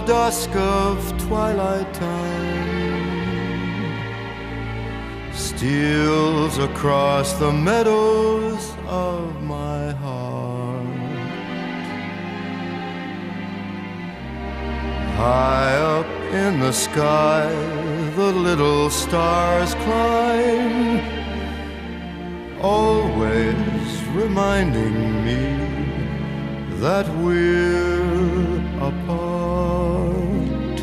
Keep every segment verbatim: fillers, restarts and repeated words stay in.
dusk of twilight time steals across the meadows of my heart. High up in the sky, the little stars climb, always reminding me that we're apart.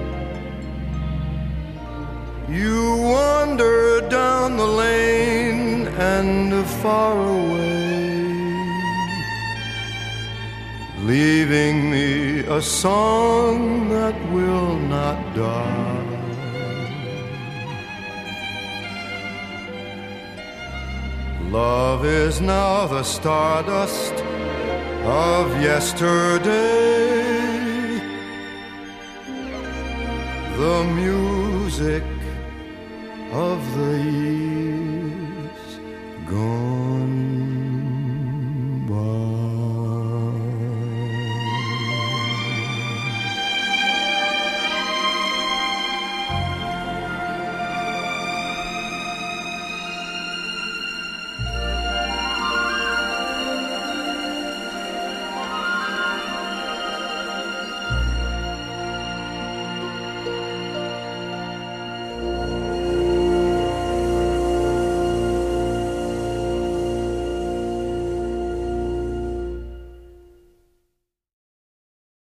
You wander down the lane and far away, leaving me a song that will not die. Love is now the stardust of yesterday, the music of the year.